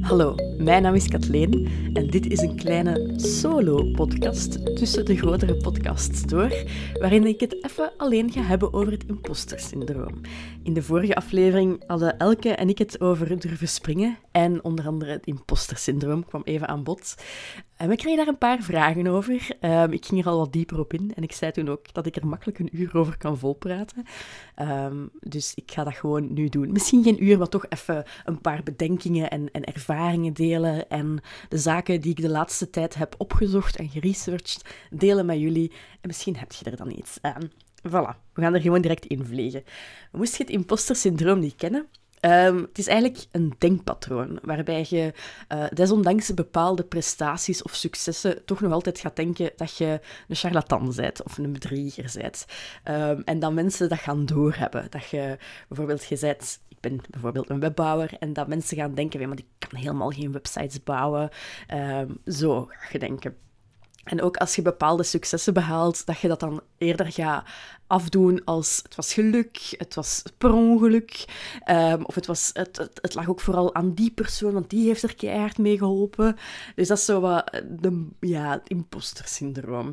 Hallo, mijn naam is Kathleen en dit is een kleine solo-podcast tussen de grotere podcasts door, waarin ik het even alleen ga hebben over het impostersyndroom. In de vorige aflevering hadden Elke en ik het over durven springen en onder andere het impostersyndroom kwam even aan bod. En we kregen daar een paar vragen over. Ik ging er al wat dieper op in en ik zei toen ook dat ik er makkelijk een uur over kan volpraten. Dus ik ga dat gewoon nu doen. Misschien geen uur, maar toch even een paar bedenkingen en ervaringen delen en de zaken die ik de laatste tijd heb opgezocht en geresearched delen met jullie. En misschien heb je er dan iets aan. Voilà, we gaan er gewoon direct in vliegen. Moest je het impostersyndroom niet kennen? Het is eigenlijk een denkpatroon waarbij je desondanks bepaalde prestaties of successen toch nog altijd gaat denken dat je een charlatan bent of een bedrieger bent. En dat mensen dat gaan doorhebben. Dat je bijvoorbeeld, ik ben bijvoorbeeld een webbouwer en dat mensen gaan denken, maar die kan helemaal geen websites bouwen. Zo ga je denken. En ook als je bepaalde successen behaalt, dat je dat dan eerder gaat afdoen als het was geluk, het was per ongeluk, of het lag ook vooral aan die persoon, want die heeft er keihard mee geholpen. Dus dat is zo wat het impostersyndroom.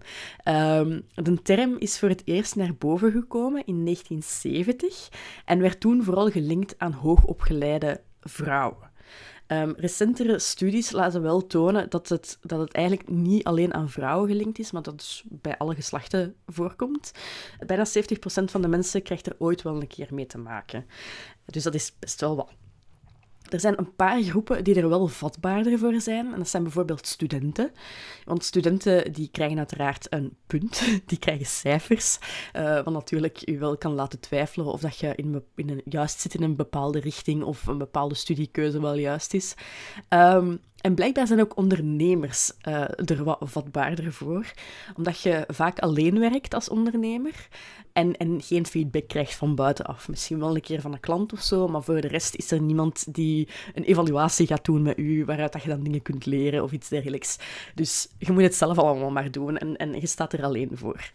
De term is voor het eerst naar boven gekomen in 1970 en werd toen vooral gelinkt aan hoogopgeleide vrouwen. Recentere studies laten wel tonen dat het eigenlijk niet alleen aan vrouwen gelinkt is, maar dat het dus bij alle geslachten voorkomt. Bijna 70% van de mensen krijgt er ooit wel een keer mee te maken. Dus dat is best wel wat. Er zijn een paar groepen die er wel vatbaarder voor zijn. En dat zijn bijvoorbeeld studenten. Want studenten die krijgen uiteraard een punt. Die krijgen cijfers. Wat natuurlijk u wel kan laten twijfelen of dat je juist zit in een bepaalde richting of een bepaalde studiekeuze wel juist is. En blijkbaar zijn ook ondernemers er wat vatbaarder voor. Omdat je vaak alleen werkt als ondernemer en geen feedback krijgt van buitenaf. Misschien wel een keer van een klant of zo, maar voor de rest is er niemand die een evaluatie gaat doen met u, waaruit dat je dan dingen kunt leren of iets dergelijks. Dus je moet het zelf allemaal maar doen en je staat er alleen voor.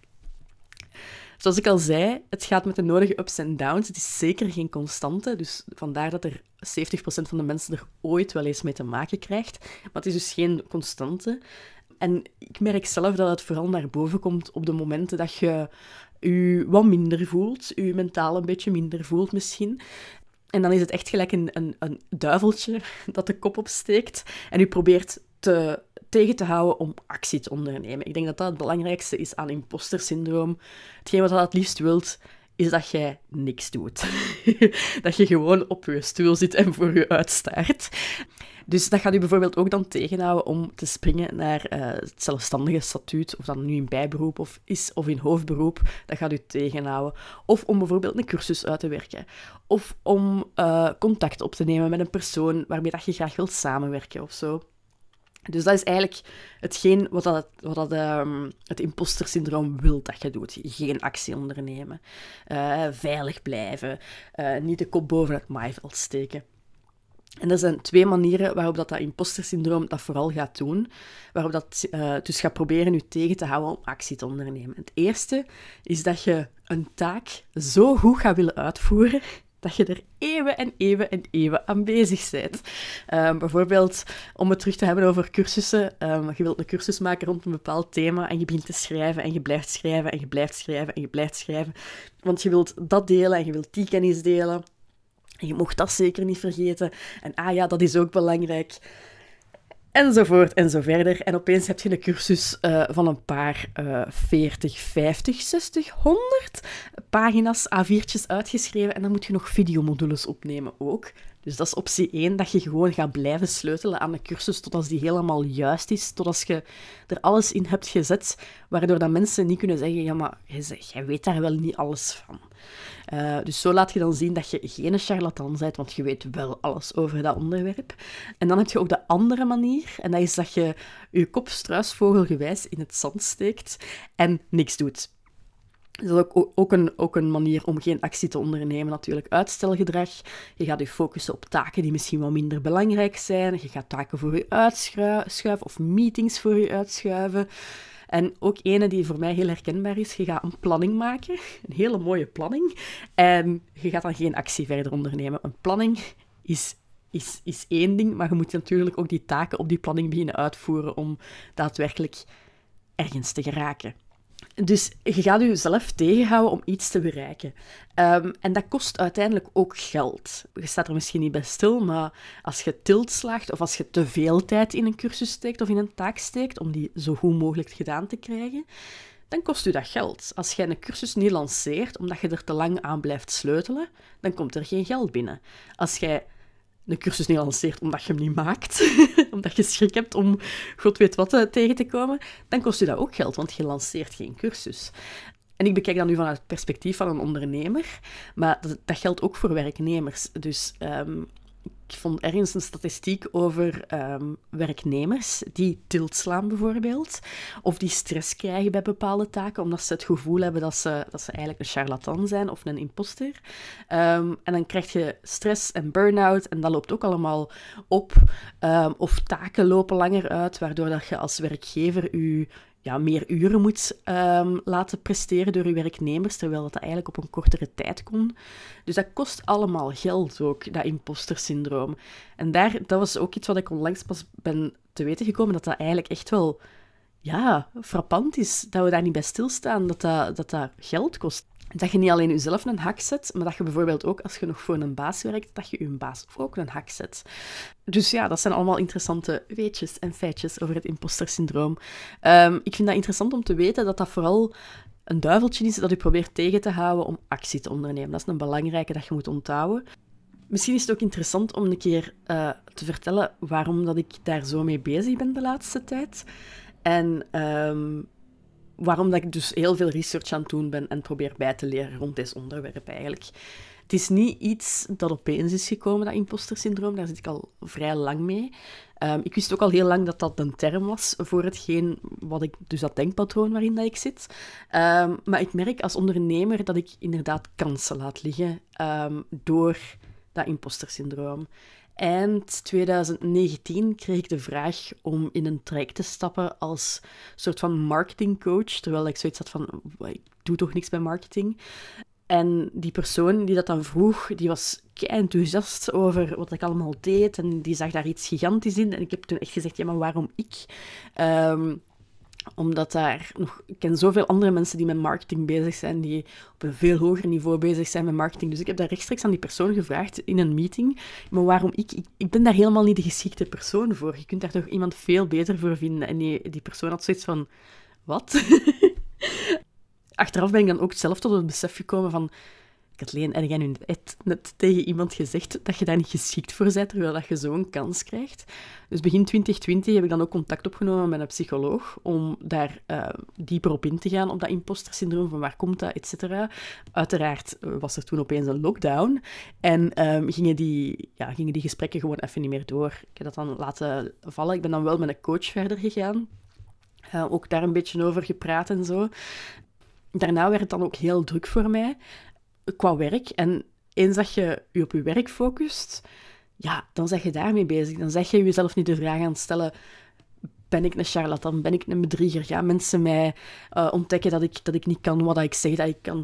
Zoals ik al zei, het gaat met de nodige ups en downs. Het is zeker geen constante, dus vandaar dat er 70% van de mensen er ooit wel eens mee te maken krijgt. Maar het is dus geen constante. En ik merk zelf dat het vooral naar boven komt op de momenten dat je je wat minder voelt, je mentaal een beetje minder voelt misschien. En dan is het echt gelijk een duiveltje dat de kop opsteekt en u probeert tegen te houden om actie te ondernemen. Ik denk dat dat het belangrijkste is aan impostersyndroom. Hetgeen wat je het liefst wilt, is dat jij niks doet. Dat je gewoon op je stoel zit en voor je uitstaart. Dus dat gaat u bijvoorbeeld ook dan tegenhouden om te springen naar het zelfstandige statuut, of dat nu in bijberoep is of in hoofdberoep, dat gaat u tegenhouden. Of om bijvoorbeeld een cursus uit te werken. Of om contact op te nemen met een persoon waarmee dat je graag wilt samenwerken of zo. Dus dat is eigenlijk hetgeen wat het impostersyndroom wil dat je doet. Geen actie ondernemen. Veilig blijven. Niet de kop boven het maaiveld steken. En er zijn twee manieren waarop dat impostersyndroom dat vooral gaat doen. Waarop dat dus gaat proberen je tegen te houden om actie te ondernemen. Het eerste is dat je een taak zo goed gaat willen uitvoeren dat je er eeuwen en eeuwen en eeuwen aan bezig bent. Bijvoorbeeld, om het terug te hebben over cursussen. Je wilt een cursus maken rond een bepaald thema en je begint te schrijven en je blijft schrijven en je blijft schrijven en je blijft schrijven. Want je wilt dat delen en je wilt die kennis delen. En je mocht dat zeker niet vergeten. En dat is ook belangrijk. Enzovoort en zo verder. En opeens heb je een cursus van een paar 40, 50, 60, 100 pagina's, A4'tjes uitgeschreven. En dan moet je nog videomodules opnemen ook. Dus dat is optie 1, dat je gewoon gaat blijven sleutelen aan de cursus totdat die helemaal juist is. Totdat je er alles in hebt gezet, waardoor dat mensen niet kunnen zeggen, ja, maar jij weet daar wel niet alles van. Dus zo laat je dan zien dat je geen charlatan bent, want je weet wel alles over dat onderwerp. En dan heb je ook de andere manier, en dat is dat je je kop struisvogelgewijs in het zand steekt en niks doet. Dat is ook een manier om geen actie te ondernemen, natuurlijk uitstelgedrag. Je gaat je focussen op taken die misschien wel minder belangrijk zijn. Je gaat taken voor je uitschuiven of meetings voor je uitschuiven. En ook ene die voor mij heel herkenbaar is, je gaat een planning maken, een hele mooie planning, en je gaat dan geen actie verder ondernemen. Een planning is is één ding, maar je moet natuurlijk ook die taken op die planning beginnen uitvoeren om daadwerkelijk ergens te geraken. Dus je gaat jezelf tegenhouden om iets te bereiken. En dat kost uiteindelijk ook geld. Je staat er misschien niet bij stil, maar als je tilt slaagt of als je te veel tijd in een cursus steekt of in een taak steekt om die zo goed mogelijk gedaan te krijgen, dan kost u dat geld. Als jij een cursus niet lanceert omdat je er te lang aan blijft sleutelen, dan komt er geen geld binnen. Als jij een cursus niet lanceert omdat je hem niet maakt, omdat je schrik hebt om god weet wat tegen te komen, dan kost u dat ook geld, want je lanceert geen cursus. En ik bekijk dat nu vanuit het perspectief van een ondernemer, maar dat geldt ook voor werknemers. Dus ik vond ergens een statistiek over werknemers die tilt slaan bijvoorbeeld, of die stress krijgen bij bepaalde taken, omdat ze het gevoel hebben dat ze eigenlijk een charlatan zijn of een imposter. En dan krijg je stress en burn-out en dat loopt ook allemaal op. Of taken lopen langer uit, waardoor dat je als werkgever meer uren moet laten presteren door je werknemers, terwijl dat eigenlijk op een kortere tijd kon. Dus dat kost allemaal geld ook, dat impostersyndroom. En dat was ook iets wat ik onlangs pas ben te weten gekomen, dat eigenlijk echt wel frappant is, dat we daar niet bij stilstaan, dat geld kost. Dat je niet alleen jezelf een hak zet, maar dat je bijvoorbeeld ook, als je nog voor een baas werkt, dat je je baas ook een hak zet. Dus ja, dat zijn allemaal interessante weetjes en feitjes over het impostersyndroom. Ik vind dat interessant om te weten dat dat vooral een duiveltje is dat je probeert tegen te houden om actie te ondernemen. Dat is een belangrijke dat je moet onthouden. Misschien is het ook interessant om een keer te vertellen waarom dat ik daar zo mee bezig ben de laatste tijd. En waarom dat ik dus heel veel research aan het doen ben en probeer bij te leren rond dit onderwerp eigenlijk. Het is niet iets dat opeens is gekomen, dat impostersyndroom. Daar zit ik al vrij lang mee. Ik wist ook al heel lang dat dat een term was voor hetgeen wat ik, dus dat denkpatroon waarin dat ik zit. Maar ik merk als ondernemer dat ik inderdaad kansen laat liggen door dat impostersyndroom. Eind 2019 kreeg ik de vraag om in een traject te stappen als soort van marketingcoach, terwijl ik zoiets had van, ik doe toch niks bij marketing. En die persoon die dat dan vroeg, die was kei enthousiast over wat ik allemaal deed en die zag daar iets gigantisch in. En ik heb toen echt gezegd, ja, maar waarom ik? Omdat ik ken zoveel andere mensen die met marketing bezig zijn, die op een veel hoger niveau bezig zijn met marketing. Dus ik heb daar rechtstreeks aan die persoon gevraagd in een meeting, maar waarom ik? Ik ben daar helemaal niet de geschikte persoon voor. Je kunt daar toch iemand veel beter voor vinden. En die persoon had zoiets van, wat? Achteraf ben ik dan ook zelf tot het besef gekomen van, Kathleen, heb jij nu net tegen iemand gezegd dat je daar niet geschikt voor bent, terwijl dat je zo'n kans krijgt? Dus begin 2020 heb ik dan ook contact opgenomen met een psycholoog om daar dieper op in te gaan, op dat impostersyndroom, van waar komt dat, et cetera. Uiteraard was er toen opeens een lockdown en gingen die gesprekken gewoon even niet meer door. Ik heb dat dan laten vallen. Ik ben dan wel met een coach verder gegaan. Ook daar een beetje over gepraat en zo. Daarna werd het dan ook heel druk voor mij, qua werk. En eens dat je je op je werk focust, ja, dan zeg je daarmee bezig. Dan zeg je jezelf niet de vraag aan het stellen, ben ik een charlatan, ben ik een bedrieger? Gaan mensen mij ontdekken dat ik niet kan wat ik zeg dat ik kan?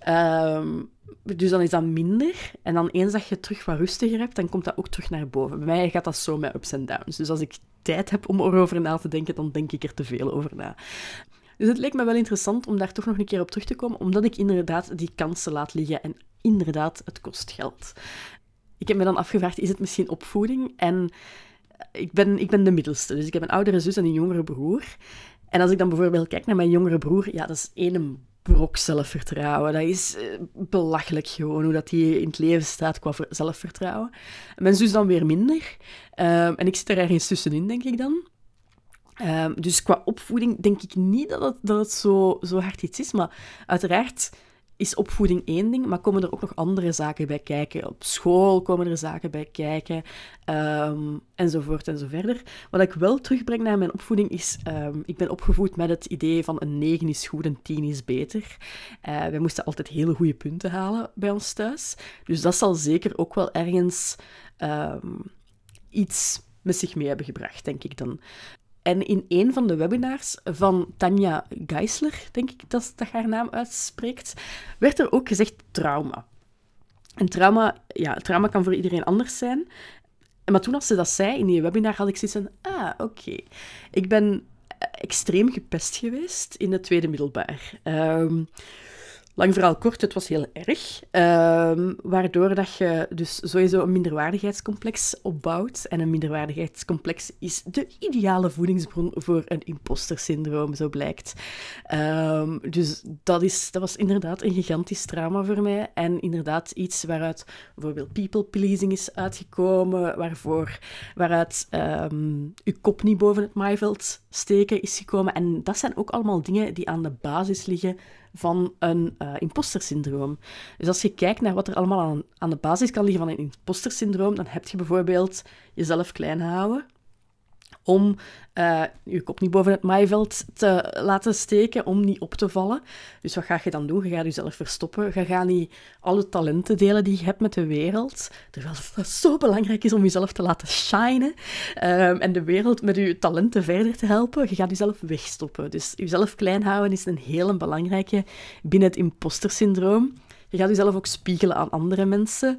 Dus dan is dat minder. En dan eens dat je terug wat rustiger hebt, dan komt dat ook terug naar boven. Bij mij gaat dat zo met ups en downs. Dus als ik tijd heb om erover na te denken, dan denk ik er te veel over na. Dus het leek me wel interessant om daar toch nog een keer op terug te komen, omdat ik inderdaad die kansen laat liggen en inderdaad, het kost geld. Ik heb me dan afgevraagd, is het misschien opvoeding? En ik ben de middelste, dus ik heb een oudere zus en een jongere broer. En als ik dan bijvoorbeeld kijk naar mijn jongere broer, ja, dat is één brok zelfvertrouwen. Dat is belachelijk gewoon, hoe dat die in het leven staat qua zelfvertrouwen. En mijn zus dan weer minder. En ik zit er ergens tussenin, denk ik dan. Dus qua opvoeding denk ik niet dat het zo hard iets is, maar uiteraard is opvoeding één ding, maar komen er ook nog andere zaken bij kijken. Op school komen er zaken bij kijken, enzovoort en zo verder. Wat ik wel terugbreng naar mijn opvoeding is, ik ben opgevoed met het idee van een 9 is goed, een 10 is beter. Wij moesten altijd hele goede punten halen bij ons thuis. Dus dat zal zeker ook wel ergens iets met zich mee hebben gebracht, denk ik dan. En in een van de webinars van Tanja Geisler, denk ik dat haar naam uitspreekt, werd er ook gezegd trauma. En trauma kan voor iedereen anders zijn. Maar toen als ze dat zei in die webinar, had ik zoiets van, oké. Ik ben extreem gepest geweest in het tweede middelbaar. Lang verhaal kort, het was heel erg. Waardoor dat je dus sowieso een minderwaardigheidscomplex opbouwt. En een minderwaardigheidscomplex is de ideale voedingsbron voor een impostersyndroom, zo blijkt. Dus dat was inderdaad een gigantisch trauma voor mij. En inderdaad iets waaruit bijvoorbeeld people-pleasing is uitgekomen, waaruit je kop niet boven het maaiveld steken is gekomen. En dat zijn ook allemaal dingen die aan de basis liggen van een impostersyndroom. Dus als je kijkt naar wat er allemaal aan de basis kan liggen van een impostersyndroom, dan heb je bijvoorbeeld jezelf klein houden om je kop niet boven het maaiveld te laten steken, om niet op te vallen. Dus wat ga je dan doen? Je gaat jezelf verstoppen. Je gaat niet alle talenten delen die je hebt met de wereld. Terwijl het zo belangrijk is om jezelf te laten shinen en de wereld met je talenten verder te helpen. Je gaat jezelf wegstoppen. Dus jezelf klein houden is een hele belangrijke binnen het impostersyndroom. Je gaat jezelf ook spiegelen aan andere mensen.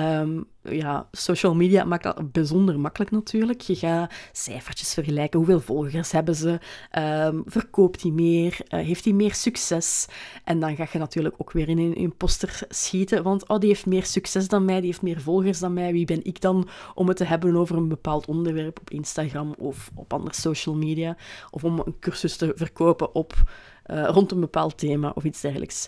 Social media maakt dat bijzonder makkelijk natuurlijk. Je gaat cijfertjes vergelijken. Hoeveel volgers hebben ze? Verkoopt die meer? Heeft die meer succes? En dan ga je natuurlijk ook weer in een imposter schieten. Want die heeft meer succes dan mij, die heeft meer volgers dan mij. Wie ben ik dan om het te hebben over een bepaald onderwerp op Instagram of op andere social media? Of om een cursus te verkopen rond een bepaald thema of iets dergelijks.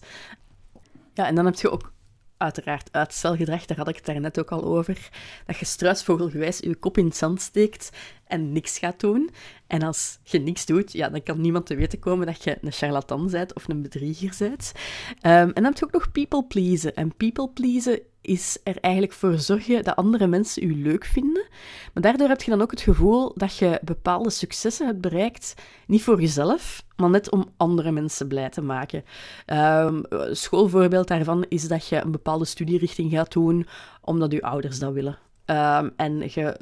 Ja, en dan heb je ook uiteraard uitstelgedrag, daar had ik het daarnet ook al over, dat je struisvogelgewijs je kop in het zand steekt en niks gaat doen. En als je niks doet, ja, dan kan niemand te weten komen dat je een charlatan bent of een bedrieger bent. En dan heb je ook nog people pleasen. En people pleasen is er eigenlijk voor zorgen dat andere mensen je leuk vinden. Maar daardoor heb je dan ook het gevoel dat je bepaalde successen hebt bereikt, niet voor jezelf, maar net om andere mensen blij te maken. Een schoolvoorbeeld daarvan is dat je een bepaalde studierichting gaat doen, omdat je ouders dat willen. En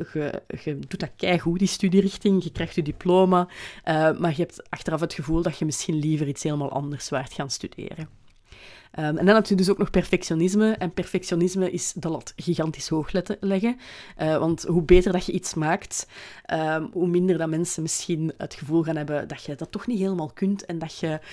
je doet dat keigoed, die studierichting, je krijgt je diploma, maar je hebt achteraf het gevoel dat je misschien liever iets helemaal anders waart gaan studeren. En dan heb je dus ook nog perfectionisme. En perfectionisme is de lat gigantisch hoog leggen. Want hoe beter dat je iets maakt, hoe minder dat mensen misschien het gevoel gaan hebben dat je dat toch niet helemaal kunt en dat je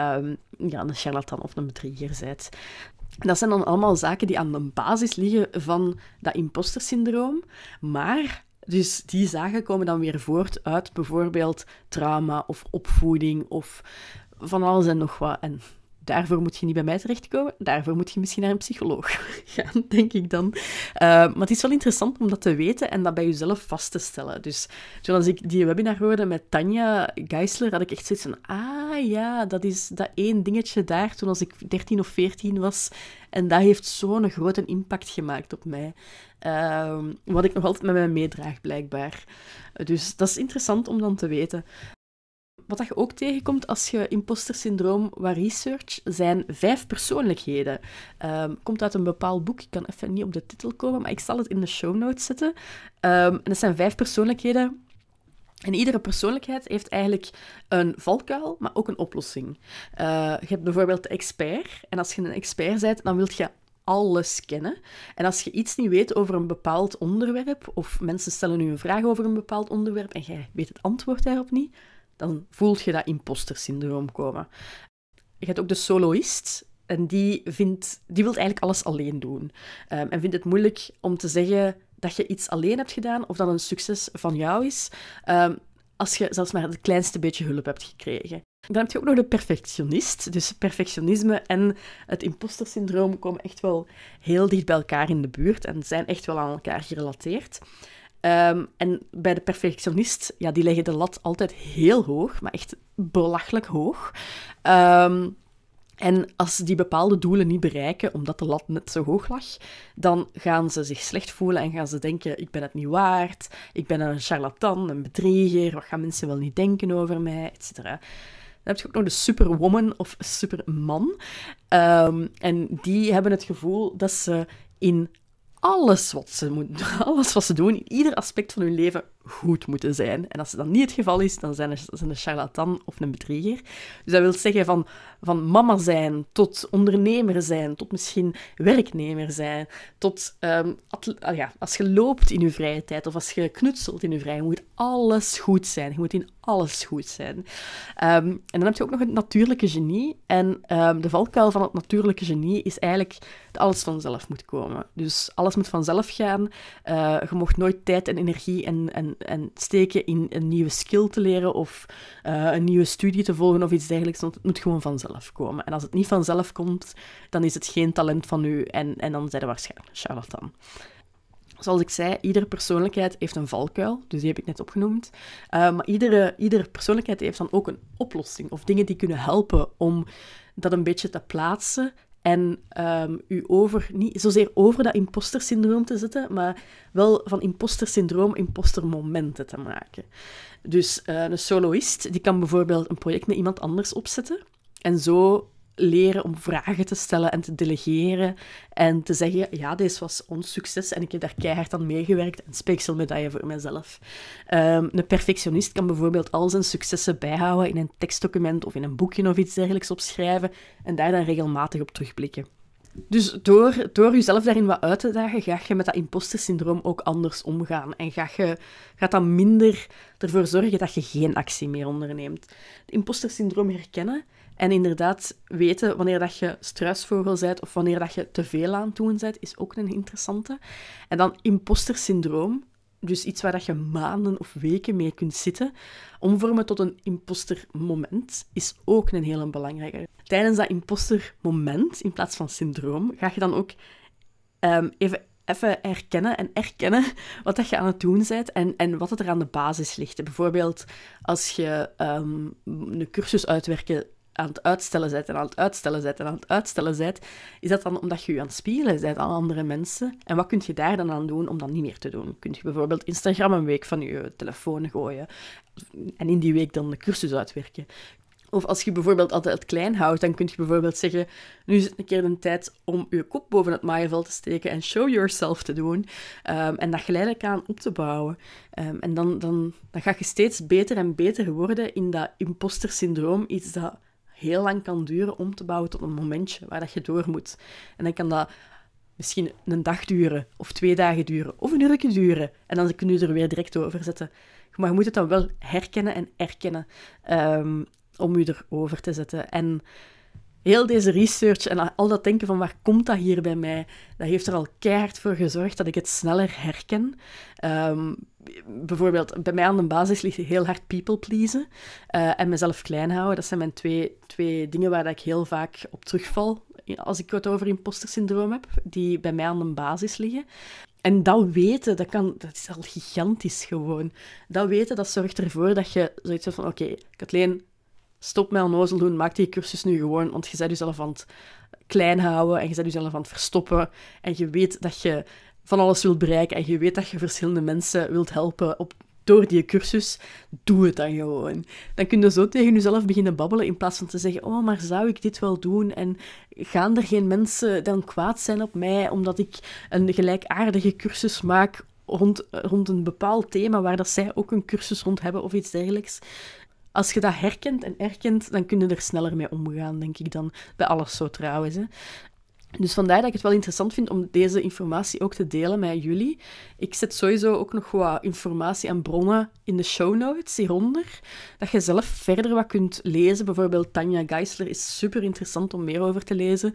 een charlatan of een bedrieger bent. En dat zijn dan allemaal zaken die aan de basis liggen van dat impostersyndroom. Maar dus die zaken komen dan weer voort uit bijvoorbeeld trauma of opvoeding of van alles en nog wat. En daarvoor moet je niet bij mij terechtkomen. Daarvoor moet je misschien naar een psycholoog gaan, denk ik dan. Maar het is wel interessant om dat te weten en dat bij jezelf vast te stellen. Dus zoals ik die webinar hoorde met Tanja Geisler, had ik echt zoiets van, dat is dat één dingetje daar toen als ik 13 of 14 was. En dat heeft zo'n grote impact gemaakt op mij. Wat ik nog altijd met mij meedraag, blijkbaar. Dus dat is interessant om dan te weten. Wat je ook tegenkomt als je impostersyndroom wat research, zijn 5 persoonlijkheden. Komt uit een bepaald boek. Ik kan even niet op de titel komen, maar ik zal het in de show notes zetten. En dat zijn 5 persoonlijkheden. En iedere persoonlijkheid heeft eigenlijk een valkuil, maar ook een oplossing. Je hebt bijvoorbeeld de expert. En als je een expert bent, dan wil je alles kennen. En als je iets niet weet over een bepaald onderwerp, of mensen stellen u een vraag over een bepaald onderwerp en jij weet het antwoord daarop niet, dan voelt je dat impostersyndroom komen. Je hebt ook de soloist. En die wil eigenlijk alles alleen doen. En vindt het moeilijk om te zeggen dat je iets alleen hebt gedaan of dat een succes van jou is, als je zelfs maar het kleinste beetje hulp hebt gekregen. Dan heb je ook nog de perfectionist. Dus perfectionisme en het impostersyndroom komen echt wel heel dicht bij elkaar in de buurt en zijn echt wel aan elkaar gerelateerd. En bij de perfectionist, ja, die leggen de lat altijd heel hoog, maar echt belachelijk hoog. En als die bepaalde doelen niet bereiken, omdat de lat net zo hoog lag, dan gaan ze zich slecht voelen en gaan ze denken, ik ben het niet waard, ik ben een charlatan, een bedrieger, wat gaan mensen wel niet denken over mij, etc. Dan heb je ook nog de superwoman of superman. En die hebben het gevoel dat ze in alles wat ze doen, in ieder aspect van hun leven, goed moeten zijn. En als dat niet het geval is, dan zijn ze een charlatan of een bedrieger. Dus dat wil zeggen van mama zijn, tot ondernemer zijn, tot misschien werknemer zijn, tot als je loopt in je vrije tijd of als je knutselt in je vrije tijd, moet alles goed zijn. Je moet in alles goed zijn. En dan heb je ook nog het natuurlijke genie. En de valkuil van het natuurlijke genie is eigenlijk dat alles vanzelf moet komen. Dus alles moet vanzelf gaan. Je mocht nooit tijd en energie en steken in een nieuwe skill te leren of een nieuwe studie te volgen of iets dergelijks, want het moet gewoon vanzelf komen. En als het niet vanzelf komt, dan is het geen talent van u en dan zijn we waarschijnlijk een charlatan. Zoals ik zei, iedere persoonlijkheid heeft een valkuil, dus die heb ik net opgenoemd. Maar iedere persoonlijkheid heeft dan ook een oplossing of dingen die kunnen helpen om dat een beetje te plaatsen en u niet zozeer over dat impostersyndroom te zetten, maar wel van impostersyndroom impostermomenten te maken. Dus een soloist die kan bijvoorbeeld een project met iemand anders opzetten en zo leren om vragen te stellen en te delegeren en te zeggen, ja, deze was ons succes en ik heb daar keihard aan meegewerkt en speekselmedaille voor mezelf. Een perfectionist kan bijvoorbeeld al zijn successen bijhouden in een tekstdocument of in een boekje of iets dergelijks opschrijven en daar dan regelmatig op terugblikken. Dus door jezelf daarin wat uit te dagen, ga je met dat impostersyndroom ook anders omgaan. En gaat dan minder ervoor zorgen dat je geen actie meer onderneemt. Het impostersyndroom herkennen en inderdaad weten wanneer dat je struisvogel bent of wanneer dat je te veel aan het doen bent, is ook een interessante. En dan impostersyndroom, dus iets waar dat je maanden of weken mee kunt zitten, omvormen tot een impostermoment, is ook een hele belangrijke. Tijdens dat impostermoment, in plaats van syndroom, ga je dan ook even herkennen en erkennen wat dat je aan het doen bent en wat het er aan de basis ligt. Bijvoorbeeld, als je een cursus uitwerken aan het uitstellen bent en aan het uitstellen bent en aan het uitstellen bent, is dat dan omdat je je aan het spiegelen bent aan andere mensen? En wat kun je daar dan aan doen om dat niet meer te doen? Kun je bijvoorbeeld Instagram een week van je telefoon gooien en in die week dan de cursus uitwerken? Of als je bijvoorbeeld altijd het klein houdt, dan kun je bijvoorbeeld zeggen, nu is het een keer de tijd om je kop boven het maaienveld te steken en show yourself te doen. En dat geleidelijk aan op te bouwen. En dan ga je steeds beter en beter worden in dat impostersyndroom, iets dat heel lang kan duren om te bouwen tot een momentje waar dat je door moet. En dan kan dat misschien een dag duren, of 2 dagen duren, of een uurtje duren. En dan kun je er weer direct over zetten. Maar je moet het dan wel herkennen en erkennen om je erover te zetten. En heel deze research en al dat denken van waar komt dat hier bij mij, dat heeft er al keihard voor gezorgd dat ik het sneller herken. Bijvoorbeeld, bij mij aan de basis ligt heel hard people pleasen en mezelf klein houden. Dat zijn mijn twee dingen waar ik heel vaak op terugval als ik het over impostersyndroom heb, die bij mij aan de basis liggen. En dat weten, dat is al gigantisch gewoon. Dat weten, dat zorgt ervoor dat je zoiets hebt van, oké, Kathleen, stop met onnozel doen, maak die cursus nu gewoon, want je bent jezelf aan het klein houden en je bent jezelf aan het verstoppen en je weet dat je van alles wilt bereiken en je weet dat je verschillende mensen wilt helpen door die cursus. Doe het dan gewoon. Dan kun je zo tegen jezelf beginnen babbelen in plaats van te zeggen, oh, maar zou ik dit wel doen? En gaan er geen mensen dan kwaad zijn op mij omdat ik een gelijkaardige cursus maak rond een bepaald thema waar dat zij ook een cursus rond hebben of iets dergelijks? Als je dat herkent en erkent, dan kun je er sneller mee omgaan, denk ik dan. Bij alles zo trouwens, hè. Dus vandaar dat ik het wel interessant vind om deze informatie ook te delen met jullie. Ik zet sowieso ook nog wat informatie en bronnen in de show notes hieronder, dat je zelf verder wat kunt lezen. Bijvoorbeeld Tanja Geisler is super interessant om meer over te lezen.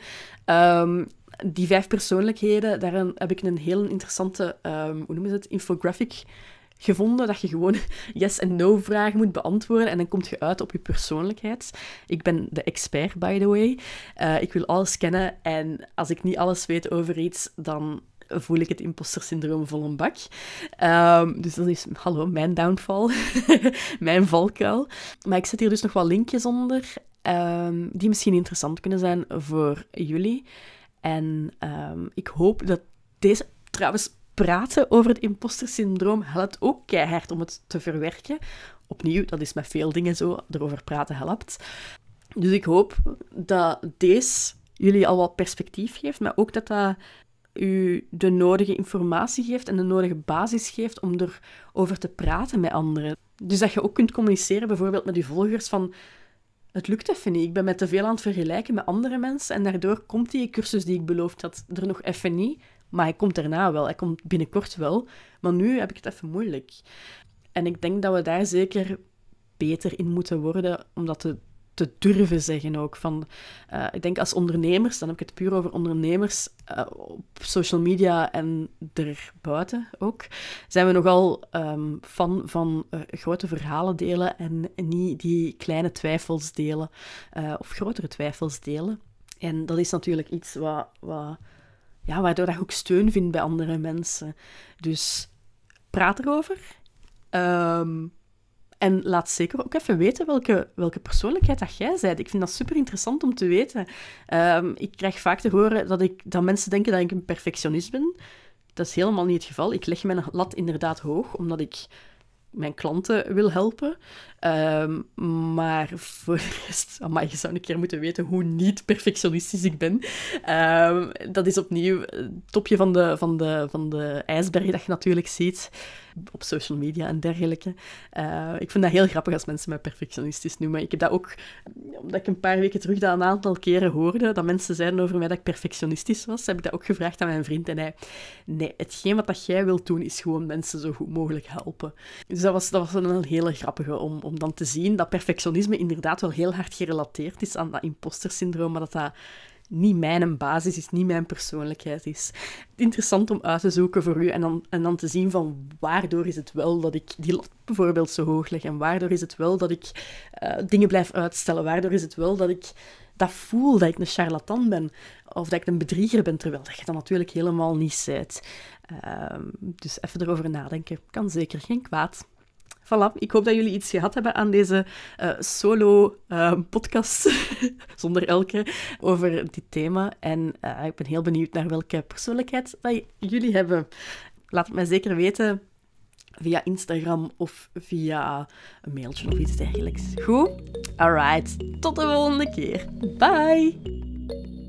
Die 5 persoonlijkheden, daar heb ik een heel interessante, infographic gevonden, dat je gewoon yes- en no-vragen moet beantwoorden en dan kom je uit op je persoonlijkheid. Ik ben de expert, by the way. Ik wil alles kennen en als ik niet alles weet over iets, dan voel ik het impostersyndroom vol een bak. Dus dat is, mijn downfall. Mijn valkuil. Maar ik zet hier dus nog wat linkjes onder, die misschien interessant kunnen zijn voor jullie. En ik hoop dat deze, trouwens, praten over het impostersyndroom helpt ook keihard om het te verwerken. Opnieuw, dat is met veel dingen zo, erover praten helpt. Dus ik hoop dat deze jullie al wat perspectief geeft, maar ook dat u de nodige informatie geeft en de nodige basis geeft om erover te praten met anderen. Dus dat je ook kunt communiceren bijvoorbeeld met je volgers van het lukt even niet, ik ben me te veel aan het vergelijken met andere mensen en daardoor komt die cursus die ik beloofd had er nog even niet, maar hij komt daarna wel, hij komt binnenkort wel, maar nu heb ik het even moeilijk. En ik denk dat we daar zeker beter in moeten worden, om dat te durven zeggen ook. Ik denk als ondernemers, dan heb ik het puur over ondernemers, op social media en erbuiten ook, zijn we nogal fan van grote verhalen delen en niet die kleine twijfels delen, of grotere twijfels delen. En dat is natuurlijk iets waardoor je ook steun vindt bij andere mensen. Dus praat erover. En laat zeker ook even weten welke persoonlijkheid dat jij bent. Ik vind dat super interessant om te weten. Ik krijg vaak te horen dat mensen denken dat ik een perfectionist ben. Dat is helemaal niet het geval. Ik leg mijn lat inderdaad hoog, omdat ik mijn klanten wil helpen. Maar voor de rest, amai, je zou een keer moeten weten hoe niet perfectionistisch ik ben. Dat is opnieuw het topje van de ijsberg dat je natuurlijk ziet op social media en dergelijke. Ik vind dat heel grappig als mensen mij perfectionistisch noemen. Ik heb dat ook, omdat ik een paar weken terug dat een aantal keren hoorde, dat mensen zeiden over mij dat ik perfectionistisch was, heb ik dat ook gevraagd aan mijn vriend. En hij, nee, hetgeen wat jij wilt doen, is gewoon mensen zo goed mogelijk helpen. Dus dat was een hele grappige, om dan te zien dat perfectionisme inderdaad wel heel hard gerelateerd is aan dat impostersyndroom, maar dat niet mijn basis is, niet mijn persoonlijkheid is. Interessant om uit te zoeken voor u en dan te zien van waardoor is het wel dat ik die lat bijvoorbeeld zo hoog leg en waardoor is het wel dat ik dingen blijf uitstellen, waardoor is het wel dat ik dat voel dat ik een charlatan ben of dat ik een bedrieger ben, terwijl dat je dat natuurlijk helemaal niet bent. Dus even erover nadenken. Kan zeker geen kwaad. Voilà, ik hoop dat jullie iets gehad hebben aan deze solo-podcast, zonder Elke, over dit thema. En ik ben heel benieuwd naar welke persoonlijkheid dat jullie hebben. Laat het mij zeker weten via Instagram of via een mailtje of iets dergelijks. Goed? Alright, tot de volgende keer. Bye!